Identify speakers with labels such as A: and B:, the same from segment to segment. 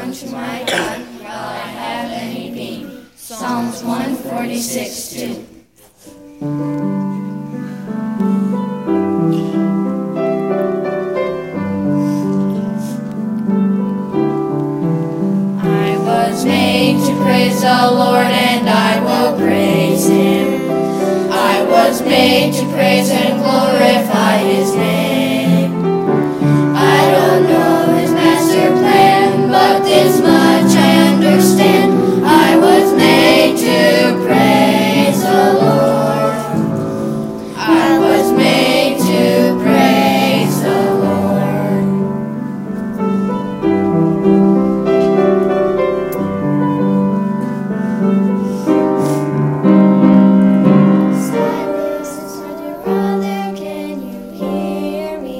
A: unto my God while I have any being. Psalms 146:2. I was made to praise the Lord, and I will praise Him. I was made to praise and glorify His name. I don't know His master plan, but this much I understand. I was made to praise the Lord. I was made to praise the Lord. Silence, brother, can you hear me?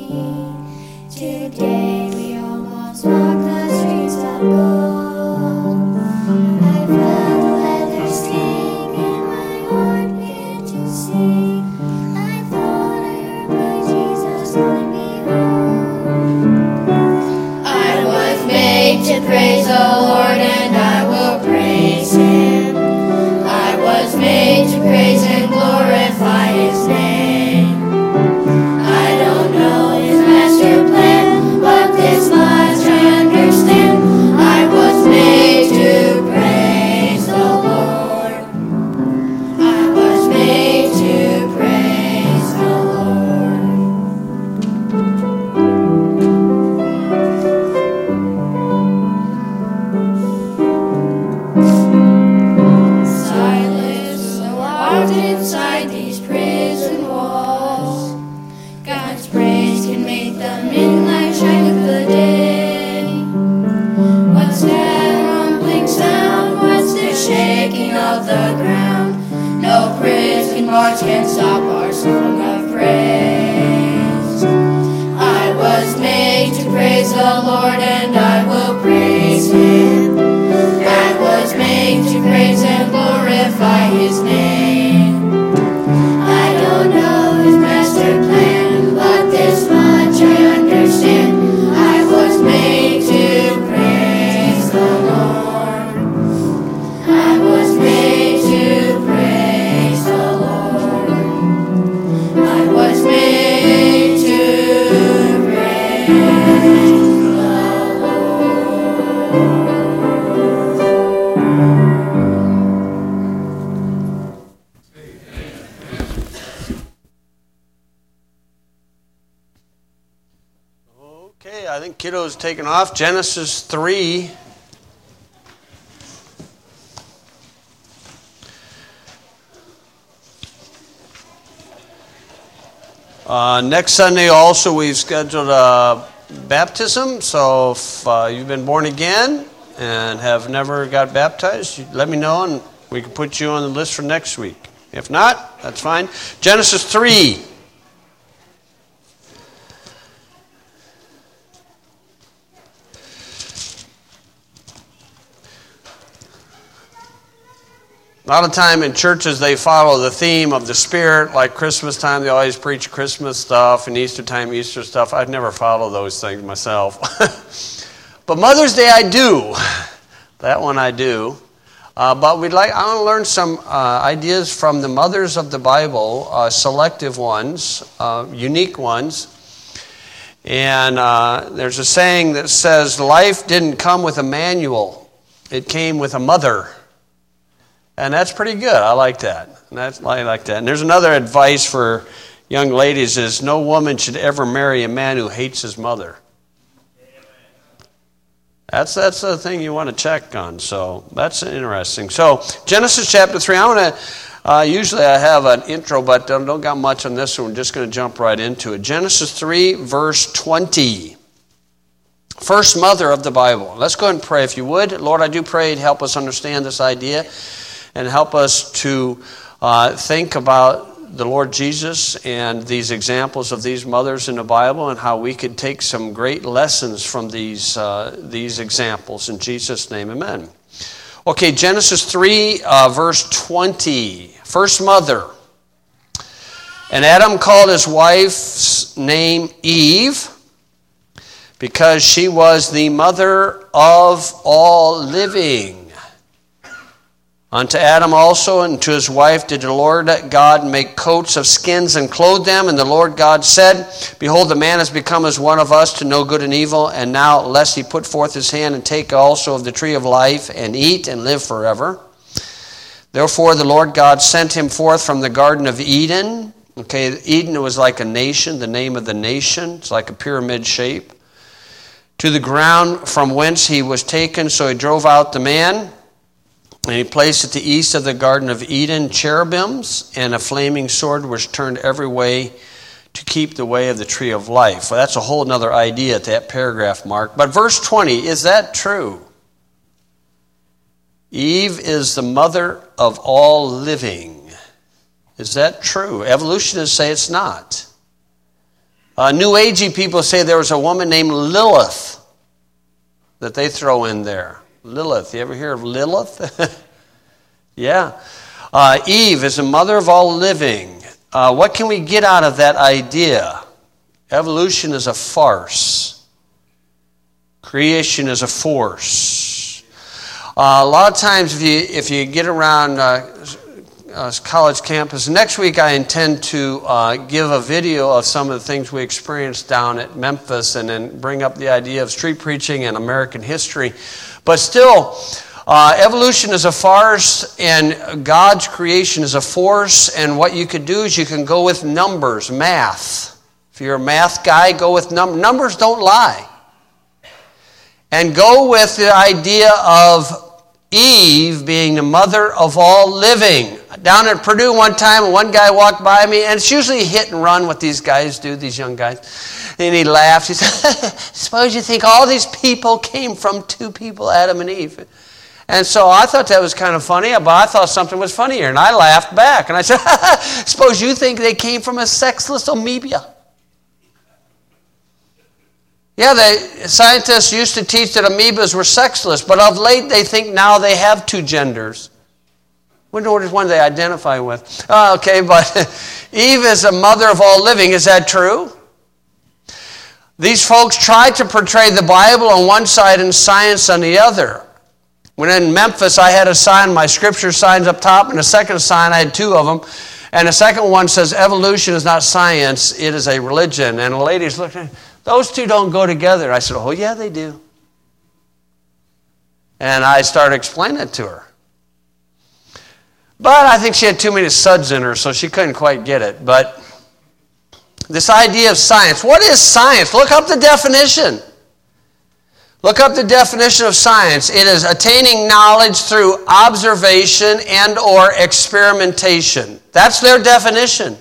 A: Today we almost walk the streets of gold. I felt the leather sting in my heart began to sing. I thought I heard my Jesus calling me home. I was made to praise the Lord, and I will praise Him. I was made to praise and glorify His name. I don't know His master plan, but this much I understand. I was made to praise the Lord. I was made to praise the Lord. Silence, so locked inside these prison walls. God's praise can make the midnight shine of the day. What's that rumbling sound? What's the shaking of the ground? No prison bars can stop our song of praise. I was made to praise the Lord, and I will praise Him. I was made to praise and glorify His name. I don't know His master plan, but this much I understand. I was made to praise the Lord. I was made to praise the Lord. I was made to praise the Lord.
B: Okay, I think Kiddo's taken off. Genesis 3. Next Sunday also we've scheduled a baptism, so if you've been born again and have never got baptized, let me know and we can put you on the list for next week. If not, that's fine. Genesis 3. A lot of time in churches they follow the theme of the Spirit, like Christmas time they always preach Christmas stuff and Easter time Easter stuff. I've never followed those things myself. But Mother's Day I do. That one I do. But I want to learn some ideas from the mothers of the Bible, selective ones, unique ones. And there's a saying that says, life didn't come with a manual. It came with a mother. And that's pretty good. I like that. I like that. And there's another advice for young ladies is no woman should ever marry a man who hates his mother. That's the thing you want to check on. So that's interesting. So Genesis chapter 3. I want to, usually I have an intro, but don't got much on this one. We're just going to jump right into it. Genesis 3, verse 20. First mother of the Bible. Let's go ahead and pray if you would. Lord, I do pray to help us understand this idea and help us to think about the Lord Jesus and these examples of these mothers in the Bible and how we could take some great lessons from these examples. In Jesus' name, amen. Okay, Genesis 3, verse 20. First mother. And Adam called his wife's name Eve. because she was the mother of all living. Unto Adam also and to his wife did the Lord God make coats of skins and clothe them. And the Lord God said, Behold, the man has become as one of us to know good and evil. And now, lest he put forth his hand and take also of the tree of life and eat and live forever. Therefore the Lord God sent him forth from the Garden of Eden. Okay, Eden was like a nation, the name of the nation. It's like a pyramid shape. To the ground from whence he was taken. So he drove out the man. And he placed at the east of the Garden of Eden cherubims, and a flaming sword was turned every way to keep the way of the tree of life. Well, that's a whole other idea at that paragraph mark. But verse 20, is that true? Eve is the mother of all living. Is that true? Evolutionists say it's not. New Agey people say there was a woman named Lilith that they throw in there. Lilith. You ever hear of Lilith? Yeah. Eve is the mother of all living. What can we get out of that idea? Evolution is a farce. Creation is a force. A lot of times if you get around college campus, next week I intend to give a video of some of the things we experienced down at Memphis and then bring up the idea of street preaching and American history. But still, evolution is a farce and God's creation is a force. And what you could do is you can go with numbers, math. If you're a math guy, go with numbers. Numbers don't lie. And go with the idea of Eve being the mother of all living. Down at Purdue one time, one guy walked by me, and it's usually hit and run what these guys do, these young guys. And he laughed. He said, suppose you think all these people came from two people, Adam and Eve. And so I thought that was kind of funny, but I thought something was funnier, and I laughed back. And I said, suppose you think they came from a sexless amoeba. Yeah, scientists used to teach that amoebas were sexless, but of late they think now they have two genders. Wonder which one they identify with. Okay, but Eve is the mother of all living. Is that true? These folks tried to portray the Bible on one side and science on the other. When in Memphis, I had a sign, my scripture signs up top, and the second sign, I had two of them. And the second one says, evolution is not science, it is a religion. And the ladies looked at me, those two don't go together. I said, oh yeah, they do. And I started explaining it to her. But I think she had too many suds in her, so she couldn't quite get it. But this idea of science, what is science? Look up the definition. Look up the definition of science. It is attaining knowledge through observation and or experimentation. That's their definition.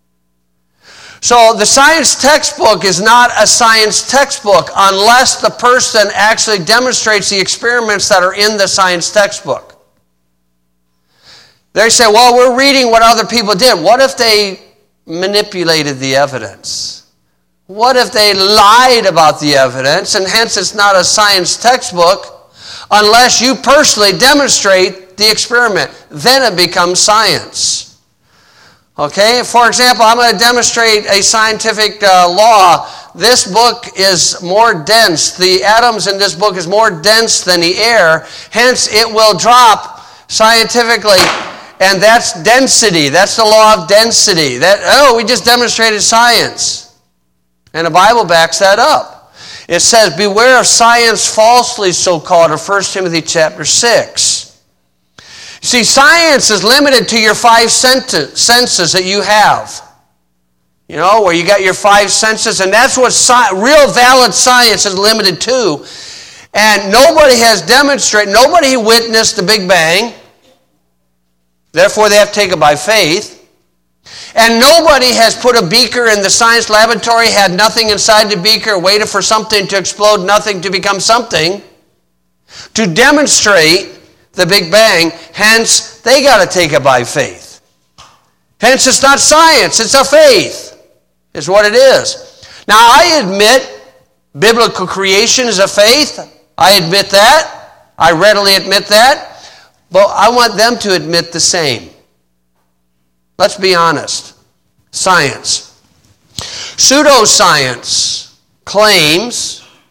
B: So the science textbook is not a science textbook unless the person actually demonstrates the experiments that are in the science textbook. They say, well, we're reading what other people did. What if they manipulated the evidence? What if they lied about the evidence, and hence it's not a science textbook unless you personally demonstrate the experiment. Then it becomes science. Okay, for example, I'm going to demonstrate a scientific law. This book is more dense. The atoms in this book is more dense than the air. Hence, it will drop scientifically. And that's density. That's the law of density. We just demonstrated science. And the Bible backs that up. It says, beware of science falsely so-called in 1 Timothy chapter 6. See, science is limited to your five senses that you have. You know, where you got your five senses, and that's what real valid science is limited to. And nobody has demonstrated, nobody witnessed the Big Bang. Therefore, they have to take it by faith. And nobody has put a beaker in the science laboratory, had nothing inside the beaker, waited for something to explode, nothing to become something, to demonstrate the Big Bang. Hence, they got to take it by faith. Hence, it's not science, it's a faith, is what it is. Now, I admit biblical creation is a faith. I admit that. I readily admit that. But I want them to admit the same. Let's be honest. Science. Pseudoscience claims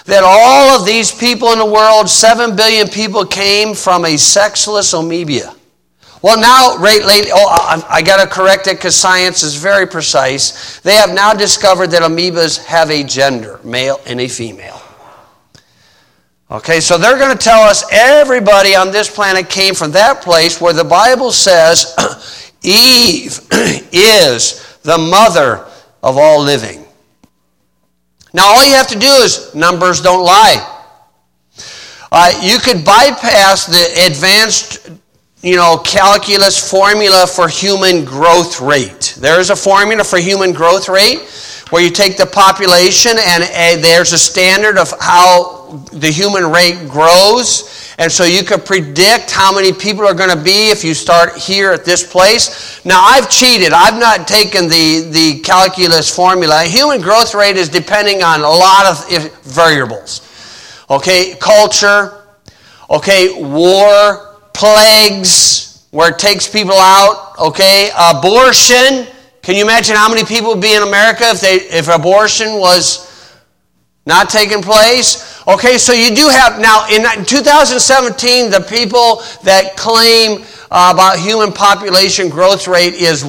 B: that all of these people in the world, 7 billion people, came from a sexless amoeba. Well, now, I got to correct it because science is very precise. They have now discovered that amoebas have a gender, male and a female. Okay, so they're going to tell us everybody on this planet came from that place where the Bible says Eve is the mother of all living. Now, all you have to do is, numbers don't lie. You could bypass the advanced calculus formula for human growth rate. There is a formula for human growth rate where you take the population and there's a standard of how the human rate grows. And so you can predict how many people are going to be if you start here at this place. Now, I've cheated. I've not taken the calculus formula. Human growth rate is depending on a lot of variables. Okay, culture, okay, war, plagues, where it takes people out, okay, abortion. Can you imagine how many people would be in America if abortion was not taking place? Okay, so you do have, now in 2017, the people that claim about human population growth rate is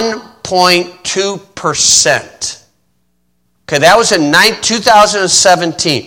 B: 1.2%. Okay, that was in 2017,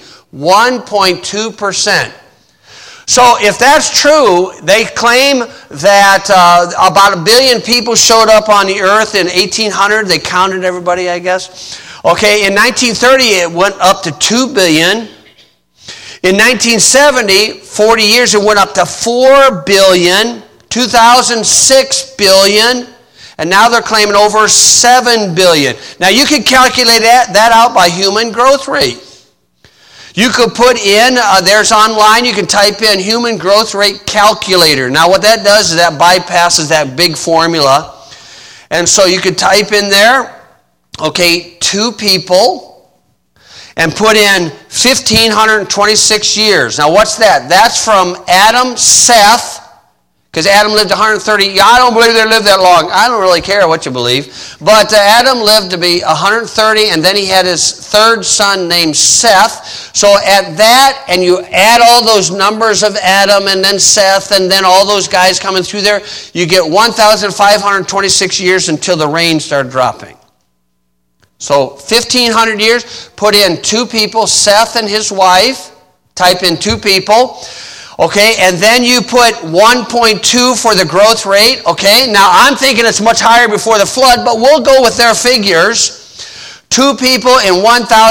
B: 1.2%. So if that's true, they claim that about 1 billion people showed up on the earth in 1800. They counted everybody, I guess. Okay, in 1930, it went up to 2 billion. In 1970, 40 years, it went up to 4 billion. 2006 billion. And now they're claiming over 7 billion. Now you can calculate that out by human growth rate. You could put in, there's online, you can type in human growth rate calculator. Now what that does is that bypasses that big formula. And so you could type in there, okay, 2 people, and put in 1,526 years. Now what's that? That's from Adam, Seth, because Adam lived 130. I don't believe they lived that long. I don't really care what you believe. But Adam lived to be 130, and then he had his third son named Seth. So at that, and you add all those numbers of Adam and then Seth and then all those guys coming through there, you get 1,526 years until the rain started dropping. So 1,500 years, put in 2 people, Seth and his wife, type in 2 people. Okay, and then you put 1.2 for the growth rate. Okay, now I'm thinking it's much higher before the flood, but we'll go with their figures. 2 people in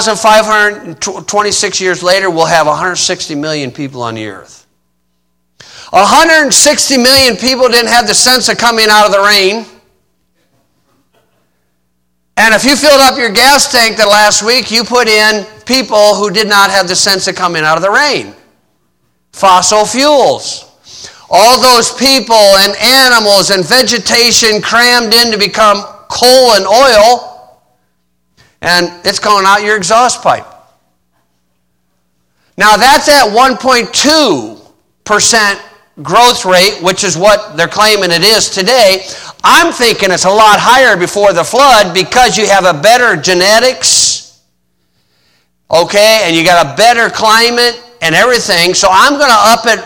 B: 1,526 years later, we'll have 160 million people on the earth. 160 million people didn't have the sense of coming out of the rain. And if you filled up your gas tank the last week, you put in people who did not have the sense of coming out of the rain. Fossil fuels. All those people and animals and vegetation crammed in to become coal and oil, and it's going out your exhaust pipe. Now that's at 1.2% growth rate, which is what they're claiming it is today. I'm thinking it's a lot higher before the flood because you have a better genetics, okay, and you got a better climate and everything. So I'm going to up it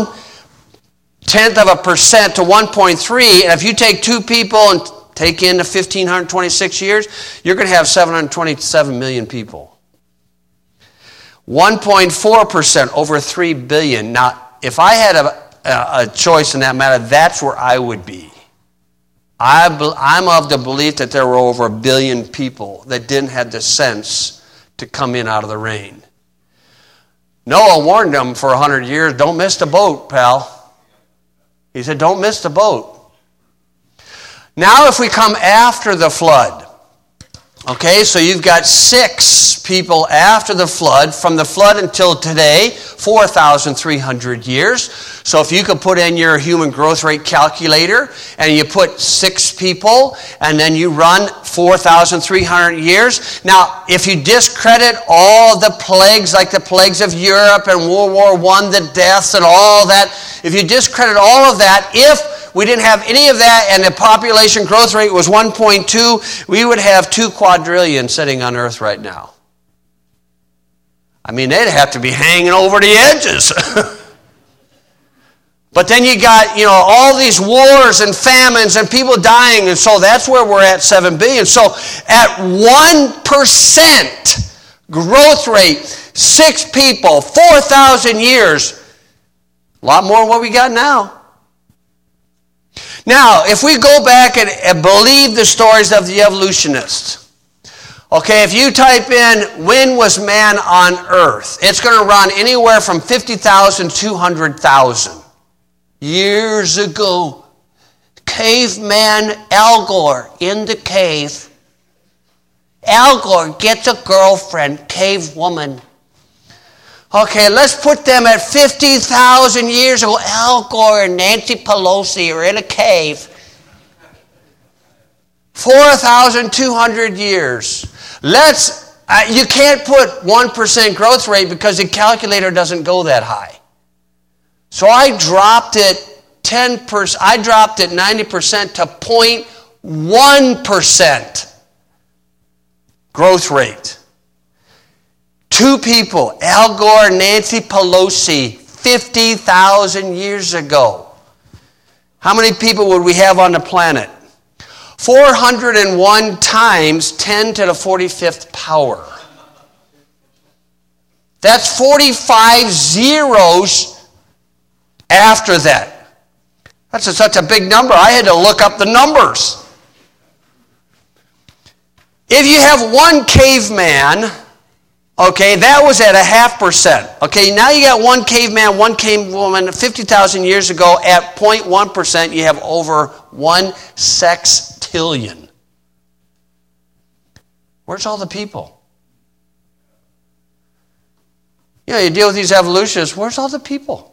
B: 0.1% to 1.3, and if you take 2 people and take in the 1,526 years, you're going to have 727 million people. 1.4% over 3 billion. Now, if I had a choice in that matter, that's where I would be. I'm of the belief that there were over 1 billion people that didn't have the sense to come in out of the rain. Noah warned them for 100 years, don't miss the boat, pal. He said, don't miss the boat. Now if we come after the flood, okay, so you've got 6 people after the flood, from the flood until today, 4,300 years. So if you could put in your human growth rate calculator and you put 6 people and then you run 4,300 years. Now, if you discredit all the plagues, like the plagues of Europe and World War I, the deaths and all that, if you discredit all of that, if we didn't have any of that and the population growth rate was 1.2, we would have 2 quadrillion sitting on Earth right now. I mean, they'd have to be hanging over the edges. But then you got, all these wars and famines and people dying, and so that's where we're at 7 billion. So at 1% growth rate, 6 people, 4,000 years, a lot more than what we got now. Now, if we go back and believe the stories of the evolutionists, okay, if you type in, when was man on earth? It's going to run anywhere from 50,000 to 200,000. Years ago, caveman Al Gore in the cave. Al Gore gets a girlfriend, cave woman. Okay, let's put them at 50,000 years ago. Al Gore and Nancy Pelosi are in a cave. 4,200 years. You can't put 1% growth rate because the calculator doesn't go that high. So I dropped it 10%. I dropped it 90% to 0.1% growth rate. 2 people, Al Gore and Nancy Pelosi, 50,000 years ago. How many people would we have on the planet? 401 times 10 to the 45th power. That's 45 zeros after that. That's such a big number. I had to look up the numbers. If you have one caveman, okay, that was at 0.5%. Okay, now you got one caveman, one cave woman, 50,000 years ago at 0.1%, you have over 1 sextillion. Where's all the people? You deal with these evolutionists, where's all the people?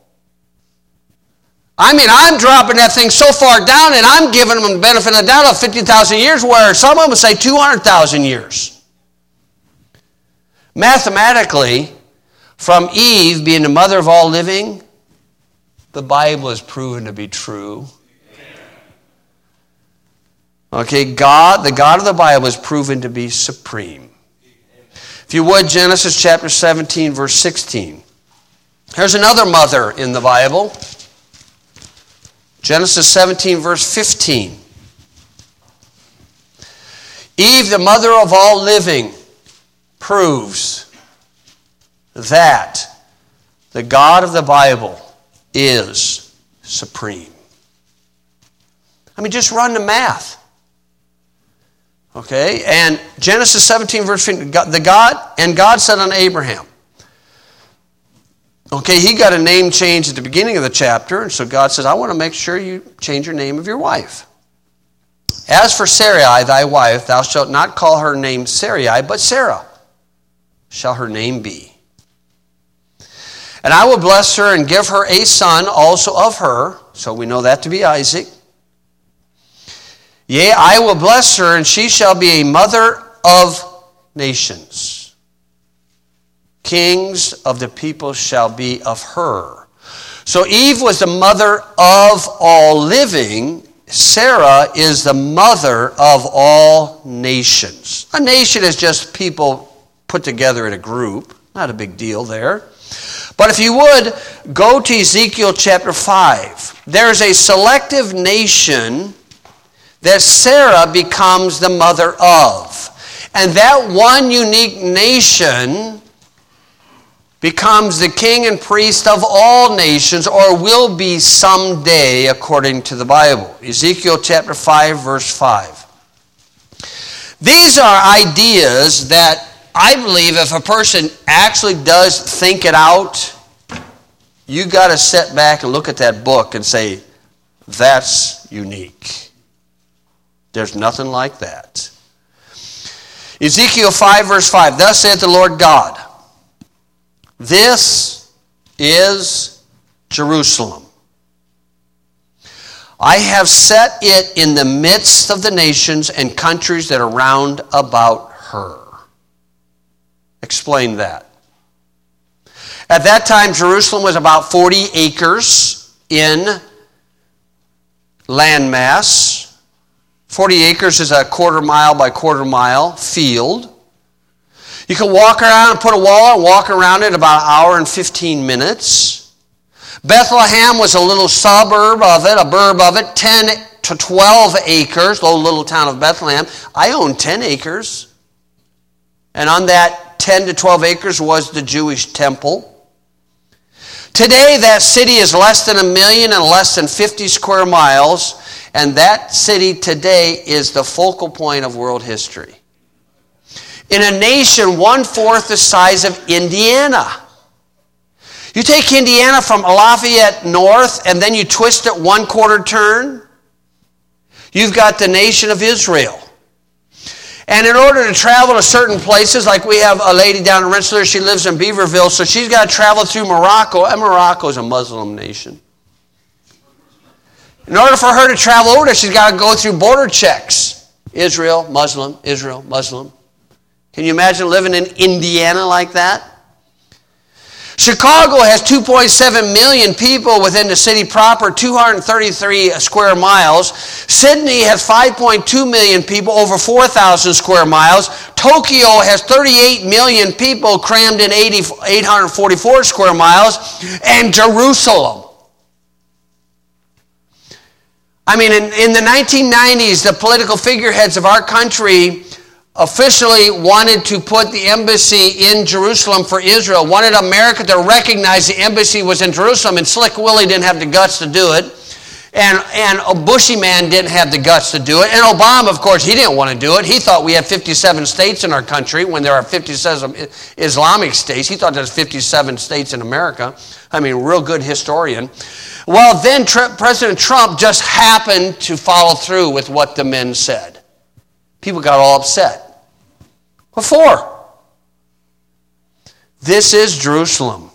B: I mean, I'm dropping that thing so far down and I'm giving them the benefit of the doubt of 50,000 years, where some of them say 200,000 years. Mathematically, from Eve being the mother of all living, the Bible is proven to be true. Okay, the God of the Bible is proven to be supreme. If you would, Genesis chapter 17, verse 16. Here's another mother in the Bible. Genesis 17, verse 15. Eve, the mother of all living, proves that the God of the Bible is supreme. I mean, just run the math. Okay? And Genesis 17, verse 15, God said unto Abraham. Okay, he got a name change at the beginning of the chapter, and so God says, I want to make sure you change your name of your wife. As for Sarai, thy wife, thou shalt not call her name Sarai, but Sarah shall her name be. And I will bless her and give her a son also of her, so we know that to be Isaac. Yea, I will bless her, and she shall be a mother of nations. Kings of the people shall be of her. So Eve was the mother of all living. Sarah is the mother of all nations. A nation is just people put together in a group. Not a big deal there. But if you would, go to Ezekiel chapter 5. There is a selective nation that Sarah becomes the mother of. And that one unique nation becomes the king and priest of all nations, or will be someday, according to the Bible. Ezekiel chapter 5, verse 5. These are ideas that I believe if a person actually does think it out, you got to sit back and look at that book and say, that's unique. There's nothing like that. Ezekiel 5, verse 5. Thus saith the Lord God, this is Jerusalem. I have set it in the midst of the nations and countries that are round about her. Explain that. At that time, Jerusalem was about 40 acres in landmass. 40 acres is a quarter mile by quarter mile field. You can walk around and put a wall and walk around it about an hour and 15 minutes. Bethlehem was a little suburb of it, a burb of it, 10 to 12 acres, little town of Bethlehem. I own 10 acres. And on that 10 to 12 acres was the Jewish temple. Today, that city is less than 1 million and less than 50 square miles. And that city today is the focal point of world history. In a nation 1/4 the size of Indiana. You take Indiana from Lafayette north and then you twist it 1/4 turn. You've got the nation of Israel. And in order to travel to certain places, like we have a lady down in Rensselaer, she lives in Beaverville, so she's got to travel through Morocco, and Morocco is a Muslim nation. In order for her to travel over there, she's got to go through border checks. Israel, Muslim, Israel, Muslim. Can you imagine living in Indiana like that? Chicago has 2.7 million people within the city proper, 233 square miles. Sydney has 5.2 million people, over 4,000 square miles. Tokyo has 38 million people crammed in 844 square miles. And Jerusalem. I mean, in the 1990s, the political figureheads of our country officially wanted to put the embassy in Jerusalem for Israel, wanted America to recognize the embassy was in Jerusalem, and Slick Willie didn't have the guts to do it, and a Bushy man didn't have the guts to do it, and Obama, of course, he didn't want to do it. He thought we had 57 states in our country when there are 57 Islamic states. He thought there's 57 states in America. I mean, real good historian. Well, then President Trump just happened to follow through with what the men said. People got all upset. What for? This is Jerusalem.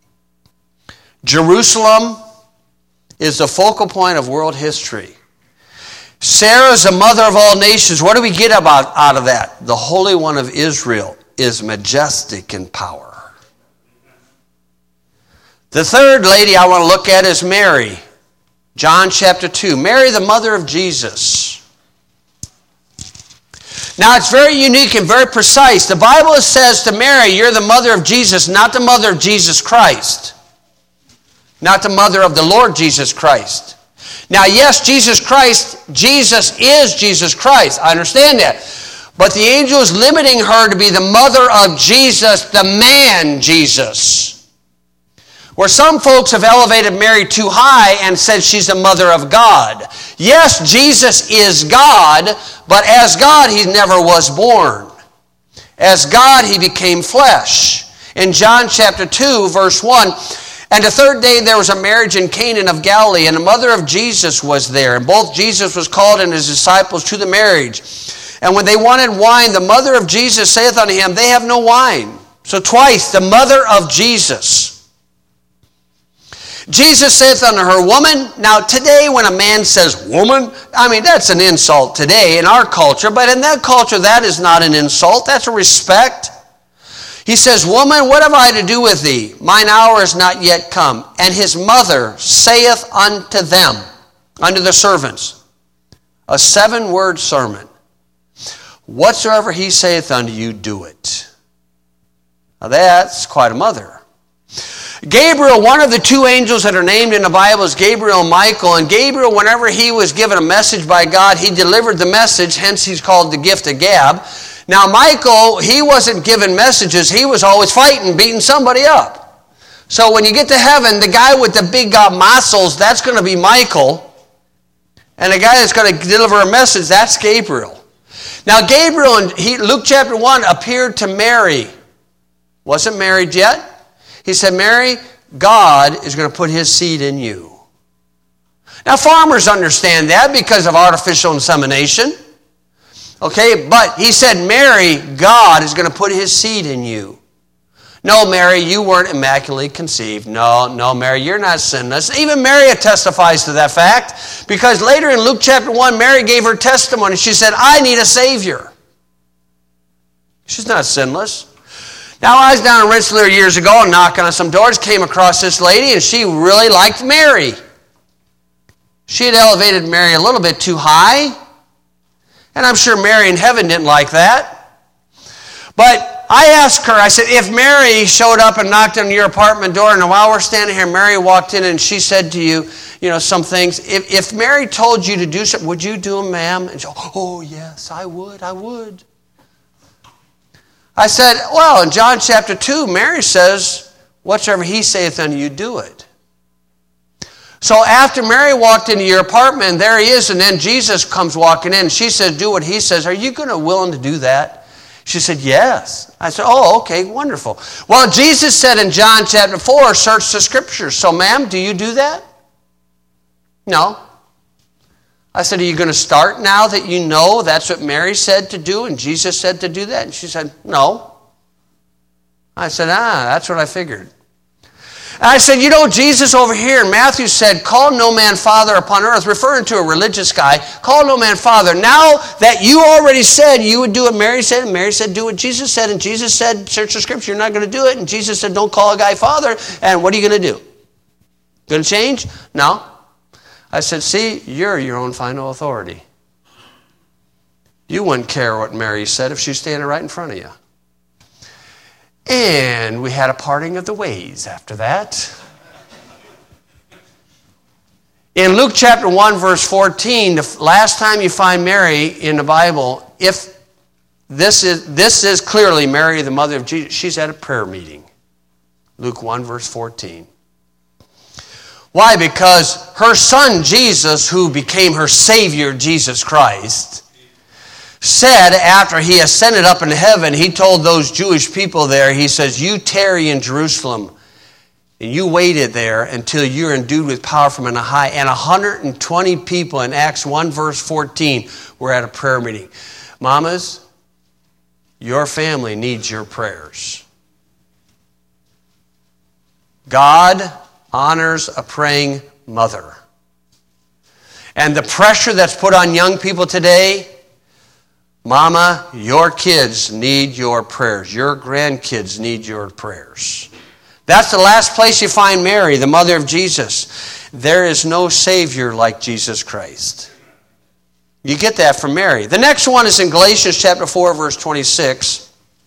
B: Jerusalem is the focal point of world history. Sarah's the mother of all nations. What do we get out of that? The Holy One of Israel is majestic in power. The third lady I want to look at is Mary. John chapter 2. Mary, the mother of Jesus. Now, it's very unique and very precise. The Bible says to Mary, you're the mother of Jesus, not the mother of Jesus Christ. Not the mother of the Lord Jesus Christ. Now, yes, Jesus is Jesus Christ. I understand that. But the angel is limiting her to be the mother of Jesus, the man Jesus. Where some folks have elevated Mary too high and said she's the mother of God. Yes, Jesus is God, but as God, he never was born. As God, he became flesh. In John chapter 2, verse 1, and the third day there was a marriage in Canaan of Galilee, and the mother of Jesus was there. And both Jesus was called and his disciples to the marriage. And when they wanted wine, the mother of Jesus saith unto him, they have no wine. So twice, the mother of Jesus. Jesus saith unto her, woman. Now today when a man says woman, I mean that's an insult today in our culture, but in that culture that is not an insult, that's a respect. He says, woman, what have I to do with thee? Mine hour is not yet come. And his mother saith unto them, unto the servants, a 7-word sermon. Whatsoever he saith unto you, do it. Now that's quite a mother. Gabriel, one of the 2 angels that are named in the Bible is Gabriel and Michael. And Gabriel, whenever he was given a message by God, he delivered the message, hence he's called the gift of gab. Now Michael, he wasn't given messages, he was always fighting, beating somebody up. So when you get to heaven, the guy with the big muscles, that's going to be Michael. And the guy that's going to deliver a message, that's Gabriel. Now Gabriel, in Luke chapter 1, appeared to Mary. Wasn't married yet. He said, Mary, God is going to put his seed in you. Now, farmers understand that because of artificial insemination. Okay, but he said, Mary, God is going to put his seed in you. No, Mary, you weren't immaculately conceived. No, Mary, you're not sinless. Even Mary testifies to that fact because later in Luke chapter 1, Mary gave her testimony. She said, I need a Savior. She's not sinless. Now, I was down in Rensselaer years ago and knocking on some doors, came across this lady, and she really liked Mary. She had elevated Mary a little bit too high, and I'm sure Mary in heaven didn't like that. But I asked her, I said, if Mary showed up and knocked on your apartment door, and while we're standing here, Mary walked in and she said to you, some things. If Mary told you to do something, would you do them, ma'am? And she, oh, yes, I would. I said, well, in John chapter 2, Mary says, whatsoever he saith unto you, do it. So after Mary walked into your apartment, and there he is, and then Jesus comes walking in, and she says, do what he says. Are you willing to do that? She said, yes. I said, oh, okay, wonderful. Well, Jesus said in John chapter 4, search the scriptures. So, ma'am, do you do that? No. I said, are you going to start now that you know that's what Mary said to do and Jesus said to do that? And she said, no. I said, that's what I figured. And I said, Jesus over here in Matthew said, call no man father upon earth, referring to a religious guy, call no man father. Now that you already said you would do what Mary said, and Mary said do what Jesus said, and Jesus said search the scripture, you're not going to do it, and Jesus said don't call a guy father, and what are you going to do? Going to change? No. I said, see, you're your own final authority. You wouldn't care what Mary said if she's standing right in front of you. And we had a parting of the ways after that. In Luke chapter 1, verse 14, the last time you find Mary in the Bible, if this is clearly Mary, the mother of Jesus, she's at a prayer meeting. Luke 1, verse 14. Why? Because her son Jesus, who became her Savior, Jesus Christ, said after he ascended up into heaven, he told those Jewish people there, he says, you tarry in Jerusalem, and you waited there until you're endued with power from on high. And 120 people in Acts 1, verse 14 were at a prayer meeting. Mamas, your family needs your prayers. God honors a praying mother. And the pressure that's put on young people today, mama, your kids need your prayers. Your grandkids need your prayers. That's the last place you find Mary, the mother of Jesus. There is no Savior like Jesus Christ. You get that from Mary. The next one is in Galatians chapter 4, verse 26.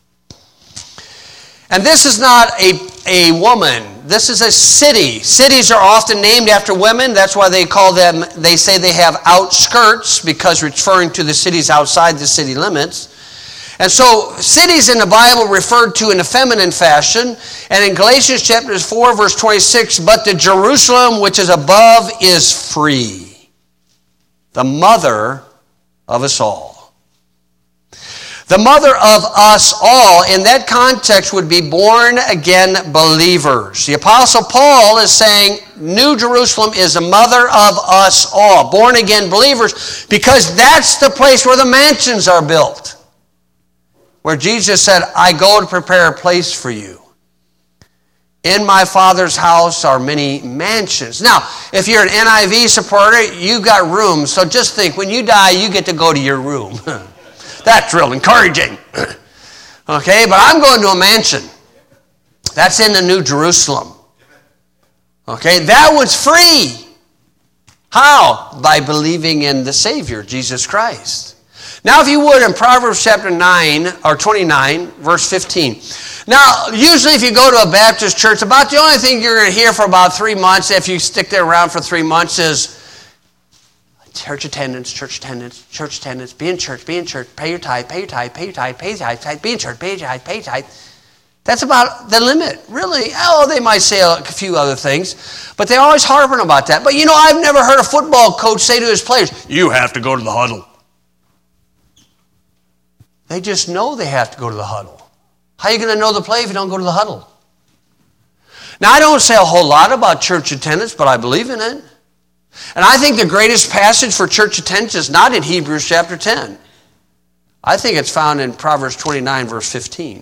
B: And this is not a woman. This is a city. Cities are often named after women. That's why they say they have outskirts, because referring to the cities outside the city limits. And so cities in the Bible referred to in a feminine fashion. And in Galatians chapter 4, verse 26, but the Jerusalem which is above is free, the mother of us all. The mother of us all, in that context, would be born-again believers. The Apostle Paul is saying New Jerusalem is the mother of us all, born-again believers, because that's the place where the mansions are built. Where Jesus said, I go to prepare a place for you. In my Father's house are many mansions. Now, if you're an NIV supporter, you got room. So just think, when you die, you get to go to your room. That's real encouraging. Okay, but I'm going to a mansion. That's in the New Jerusalem. Okay, that was free. How? By believing in the Savior, Jesus Christ. Now, if you would, in Proverbs chapter 9, or 29, verse 15. Now, usually if you go to a Baptist church, about the only thing you're going to hear for about 3 months, if you stick there around for 3 months, is church attendance, be in church, pay your tithe, be in church, pay your tithe. That's about the limit, really. Oh, they might say a few other things, but they're always harping about that. But I've never heard a football coach say to his players, you have to go to the huddle. They just know they have to go to the huddle. How are you going to know the play if you don't go to the huddle? Now, I don't say a whole lot about church attendance, but I believe in it. And I think the greatest passage for church attendance is not in Hebrews chapter 10. I think it's found in Proverbs 29, verse 15.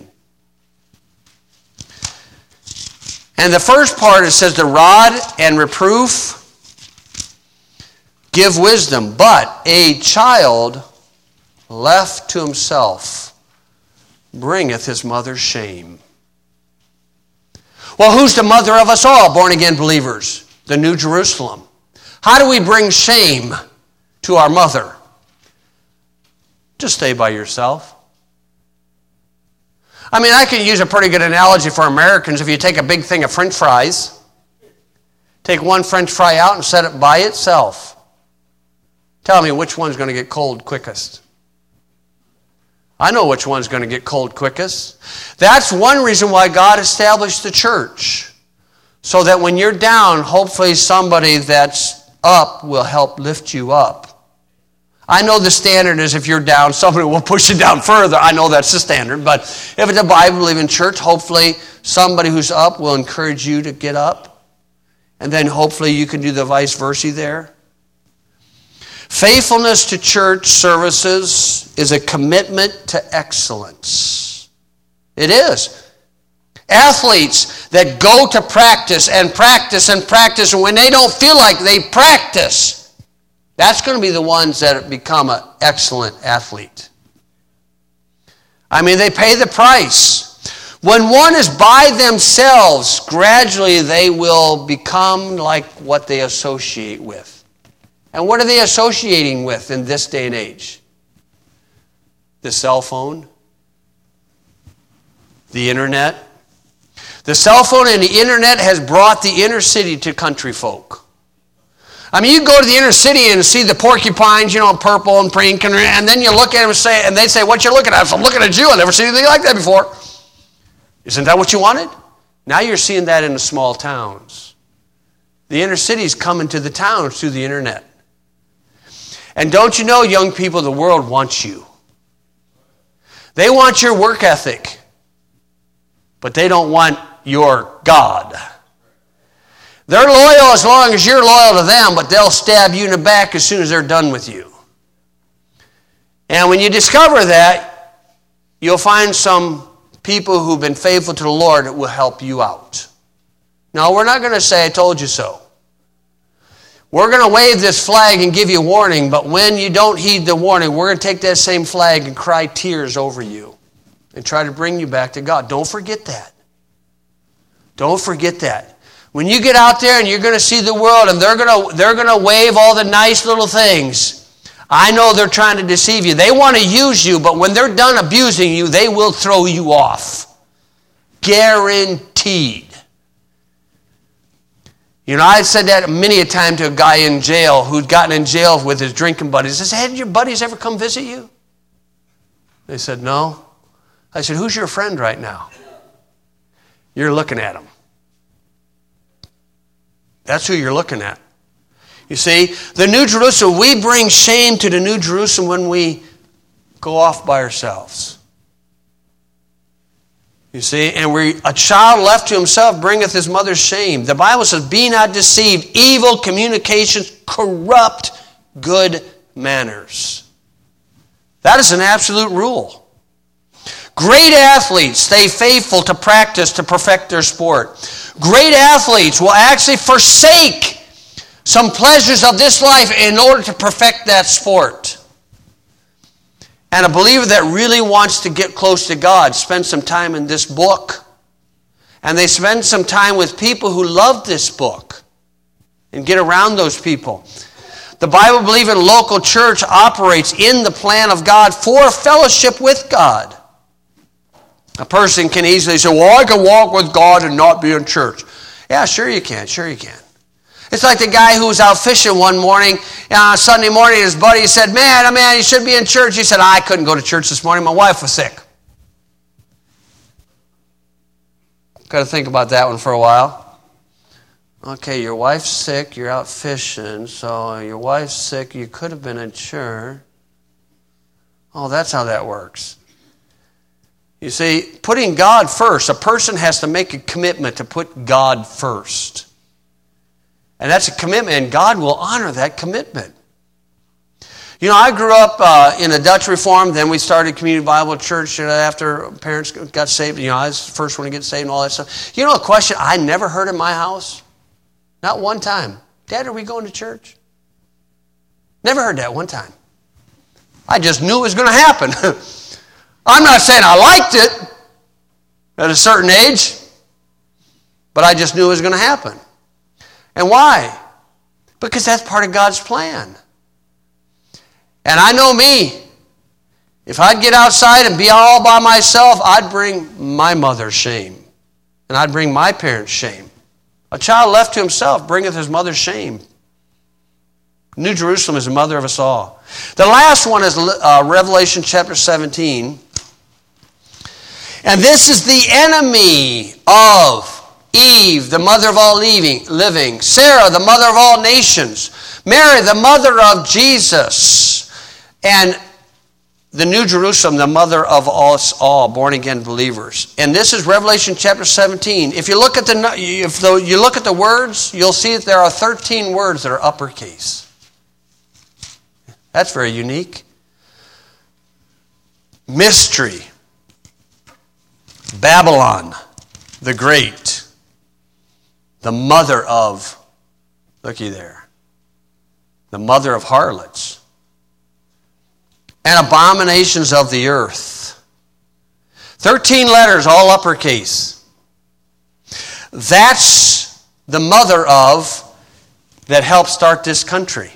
B: And the first part, it says, the rod and reproof give wisdom, but a child left to himself bringeth his mother's shame. Well, who's the mother of us all, born-again believers? The New Jerusalem. How do we bring shame to our mother? Just stay by yourself. I mean, I can use a pretty good analogy for Americans. If you take a big thing of French fries, take one French fry out and set it by itself. Tell me which one's going to get cold quickest. I know which one's going to get cold quickest. That's one reason why God established the church. So that when you're down, hopefully somebody that's up will help lift you up. I know the standard is if you're down, somebody will push you down further. I know that's the standard. But if it's a Bible-believing church, hopefully somebody who's up will encourage you to get up. And then hopefully you can do the vice versa there. Faithfulness to church services is a commitment to excellence. It is. Athletes that go to practice and practice and practice, and when they don't feel like they practice, that's going to be the ones that become an excellent athlete. I mean, they pay the price. When one is by themselves, gradually they will become like what they associate with. And what are they associating with in this day and age? The cell phone, the internet. The cell phone and the internet has brought the inner city to country folk. I mean, you go to the inner city and see the porcupines, purple and pink, and then you look at them and they say, what you looking at? I said, I'm looking at you. I've never seen anything like that before. Isn't that what you wanted? Now you're seeing that in the small towns. The inner city's coming to the towns through the internet. And don't you know, young people, the world wants you. They want your work ethic, but they don't want your God. They're loyal as long as you're loyal to them, but they'll stab you in the back as soon as they're done with you. And when you discover that, you'll find some people who've been faithful to the Lord that will help you out. Now, we're not going to say, I told you so. We're going to wave this flag and give you a warning, but when you don't heed the warning, we're going to take that same flag and cry tears over you and try to bring you back to God. Don't forget that. Don't forget that. When you get out there and you're going to see the world and they're going to wave all the nice little things, I know they're trying to deceive you. They want to use you, but when they're done abusing you, they will throw you off. Guaranteed. I said that many a time to a guy in jail who'd gotten in jail with his drinking buddies. I said, have your buddies ever come visit you? They said, no. I said, who's your friend right now? You're looking at him. That's who you're looking at. You see, the New Jerusalem, we bring shame to the New Jerusalem when we go off by ourselves. You see, and a child left to himself bringeth his mother's shame. The Bible says, be not deceived. Evil communications corrupt good manners. That is an absolute rule. Great athletes stay faithful to practice to perfect their sport. Great athletes will actually forsake some pleasures of this life in order to perfect that sport. And a believer that really wants to get close to God spends some time in this book. And they spend some time with people who love this book and get around those people. The Bible-believing local church operates in the plan of God for fellowship with God. A person can easily say, well, I can walk with God and not be in church. Yeah, sure you can. Sure you can. It's like the guy who was out fishing one morning, Sunday morning, his buddy said, man, you should be in church. He said, I couldn't go to church this morning. My wife was sick. Got to think about that one for a while. Okay, your wife's sick. You're out fishing. So your wife's sick. You could have been in church. Oh, that's how that works. You see, putting God first, a person has to make a commitment to put God first. And that's a commitment, and God will honor that commitment. I grew up in a Dutch Reformed, then we started Community Bible Church after parents got saved. I was the first one to get saved and all that stuff. A question I never heard in my house? Not one time. Dad, are we going to church? Never heard that one time. I just knew it was going to happen. I'm not saying I liked it at a certain age, but I just knew it was going to happen. And why? Because that's part of God's plan. And I know me. If I'd get outside and be all by myself, I'd bring my mother shame. And I'd bring my parents shame. A child left to himself bringeth his mother shame. New Jerusalem is the mother of us all. The last one is Revelation chapter 17. And this is the enemy of Eve, the mother of all living. Sarah, the mother of all nations. Mary, the mother of Jesus. And the New Jerusalem, the mother of us all, born-again believers. And this is Revelation chapter 17. If you look at the words, you'll see that there are 13 words that are uppercase. That's very unique. Mystery. Babylon the Great. The mother of, looky there, the mother of harlots. And abominations of the earth. 13 letters, all uppercase. That's the mother of that helped start this country.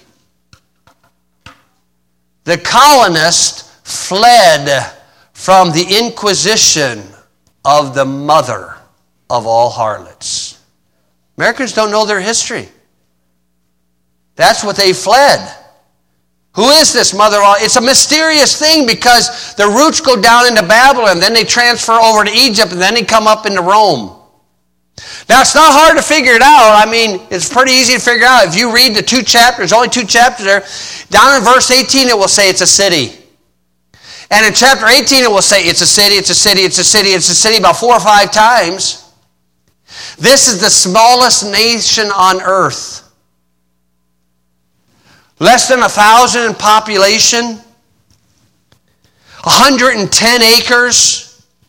B: The colonists fled from the Inquisition of the mother of all harlots. Americans don't know their history. That's what they fled. Who is this mother of all? It's a mysterious thing because the roots go down into Babylon, then they transfer over to Egypt, and then they come up into Rome. Now, it's not hard to figure it out. I mean, it's pretty easy to figure out. If you read the 2 chapters, only 2 chapters there, down in verse 18 it will say it's a city. And in chapter 18 it will say it's a city, it's a city, it's a city, it's a city about 4 or 5 times. This is the smallest nation on earth. Less than 1,000 in population. 110 acres.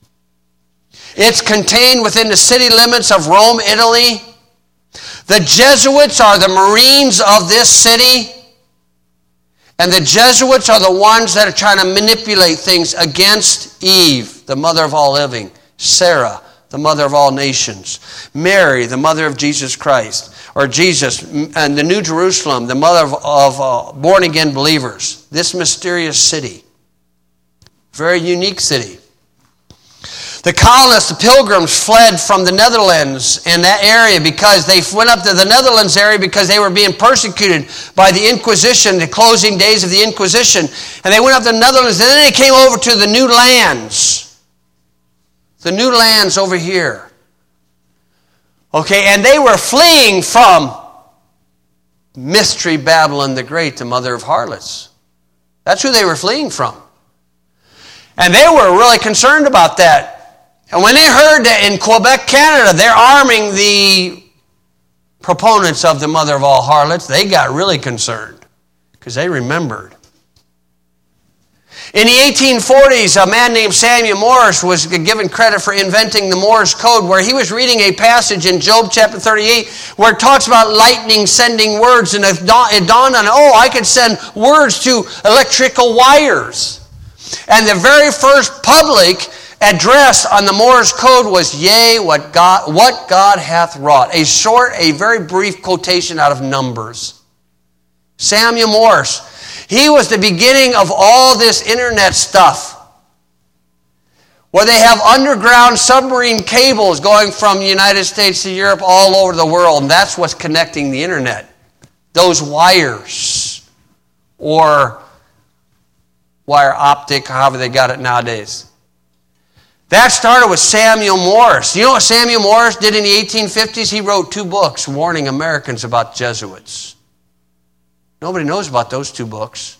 B: It's contained within the city limits of Rome, Italy. The Jesuits are the Marines of this city. And the Jesuits are the ones that are trying to manipulate things against Eve, the mother of all living. Sarah, the mother of all nations. Mary, the mother of Jesus Christ. Or Jesus, and the New Jerusalem, the mother of born-again believers. This mysterious city. Very unique city. The colonists, the pilgrims, fled from the Netherlands and that area because they went up to the Netherlands area because they were being persecuted by the Inquisition, the closing days of the Inquisition. And they went up to the Netherlands and then they came over to the New Lands. The New Lands over here. Okay, and they were fleeing from Mystery Babylon the Great, the mother of harlots. That's who they were fleeing from. And they were really concerned about that. And when they heard that in Quebec, Canada, they're arming the proponents of the mother of all harlots, they got really concerned because they remembered. In the 1840s, a man named Samuel Morse was given credit for inventing the Morse code, where he was reading a passage in Job chapter 38 where it talks about lightning sending words, and it dawned on him, I could send words to electrical wires. And the very first public address on the Morse code was, "Yea, what God hath wrought." A very brief quotation out of Numbers. Samuel Morse. He was the beginning of all this internet stuff, where they have underground submarine cables going from the United States to Europe all over the world, and that's what's connecting the internet. Those wires, or wire optic, however they got it nowadays. That started with Samuel Morse. You know what Samuel Morse did in the 1850s? He wrote 2 books warning Americans about Jesuits. Nobody knows about those 2 books.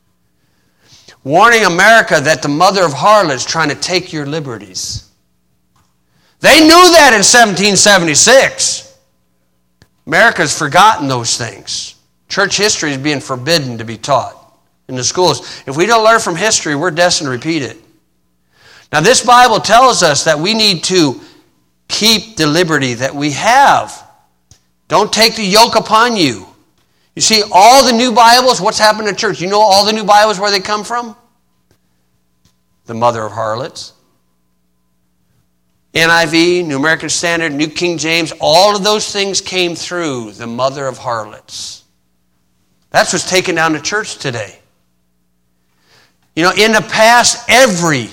B: Warning America that the mother of harlots is trying to take your liberties. They knew that in 1776. America's forgotten those things. Church history is being forbidden to be taught in the schools. If we don't learn from history, we're destined to repeat it. Now, this Bible tells us that we need to keep the liberty that we have. Don't take the yoke upon you. You see, all the new Bibles, what's happened to church? You know all the new Bibles, where they come from? The mother of harlots. NIV, New American Standard, New King James, all of those things came through the mother of harlots. That's what's taken down to church today. You know, in the past, every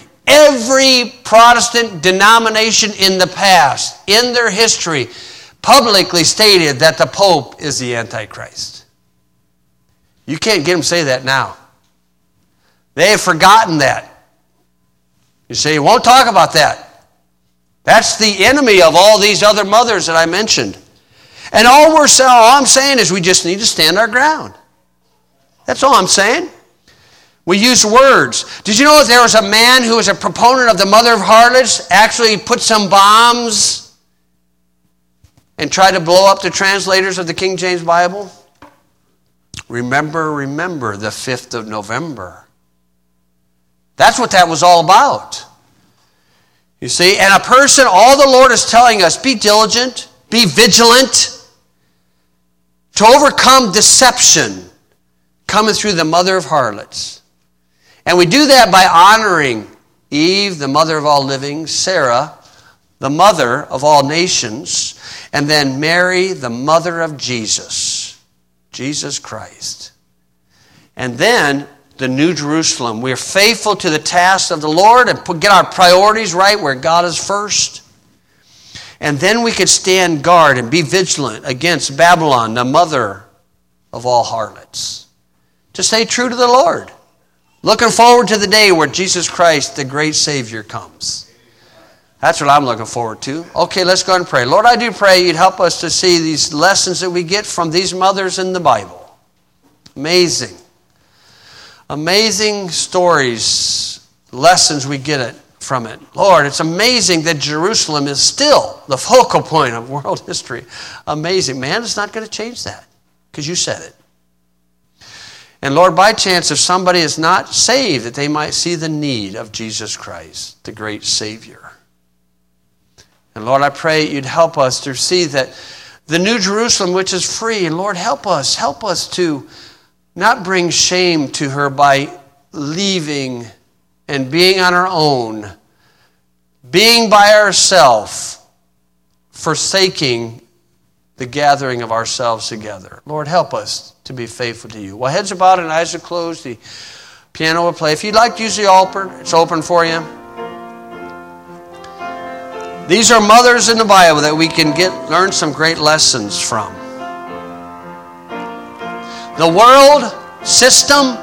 B: Protestant denomination in the past, in their history, publicly stated that the Pope is the Antichrist. You can't get them to say that now. They have forgotten that. You say, you won't talk about that. That's the enemy of all these other mothers that I mentioned. And all I'm saying is we just need to stand our ground. That's all I'm saying. We use words. Did you know that there was a man who was a proponent of the mother of harlots, actually put some bombs and tried to blow up the translators of the King James Bible? Remember the 5th of November. That's what that was all about. You see, and a person, all the Lord is telling us, be diligent, be vigilant, to overcome deception coming through the mother of harlots. And we do that by honoring Eve, the mother of all living, Sarah, the mother of all nations, and then Mary, the mother of Jesus, Jesus Christ. And then the New Jerusalem. We're faithful to the task of the Lord and get our priorities right where God is first. And then we could stand guard and be vigilant against Babylon, the mother of all harlots. To stay true to the Lord. Looking forward to the day where Jesus Christ, the great Savior, comes. That's what I'm looking forward to. Okay, let's go ahead and pray. Lord, I do pray you'd help us to see these lessons that we get from these mothers in the Bible. Amazing. Amazing stories, lessons we get it from it. Lord, it's amazing that Jerusalem is still the focal point of world history. Amazing. Man, it's not going to change that because you said it. And Lord, by chance, if somebody is not saved, that they might see the need of Jesus Christ, the great Savior. And Lord, I pray you'd help us to see that the New Jerusalem, which is free, and Lord, help us to not bring shame to her by leaving and being on our own, being by ourselves, forsaking the gathering of ourselves together. Lord, help us to be faithful to you. While heads are bowed and eyes are closed, the piano will play. If you'd like to use the altar, it's open for you. These are mothers in the Bible that we can learn some great lessons from. The world system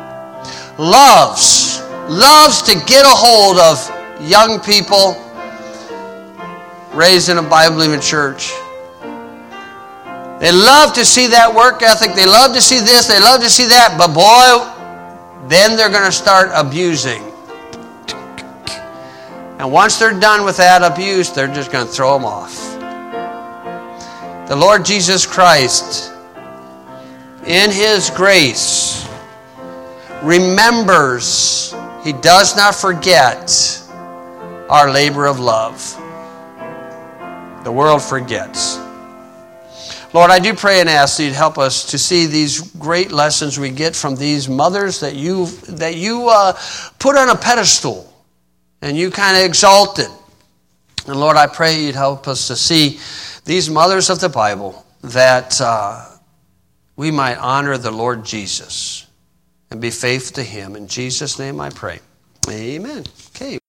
B: loves to get a hold of young people raised in a Bible-believing church. They love to see that work ethic. They love to see this. They love to see that. But boy, then they're going to start abusing. And once they're done with that abuse, they're just going to throw them off. The Lord Jesus Christ, in His grace, remembers, He does not forget our labor of love. The world forgets. Lord, I do pray and ask that you'd help us to see these great lessons we get from these mothers that you put on a pedestal and you kind of exalted. And Lord, I pray you'd help us to see these mothers of the Bible that we might honor the Lord Jesus and be faithful to Him. In Jesus' name I pray. Amen. Okay.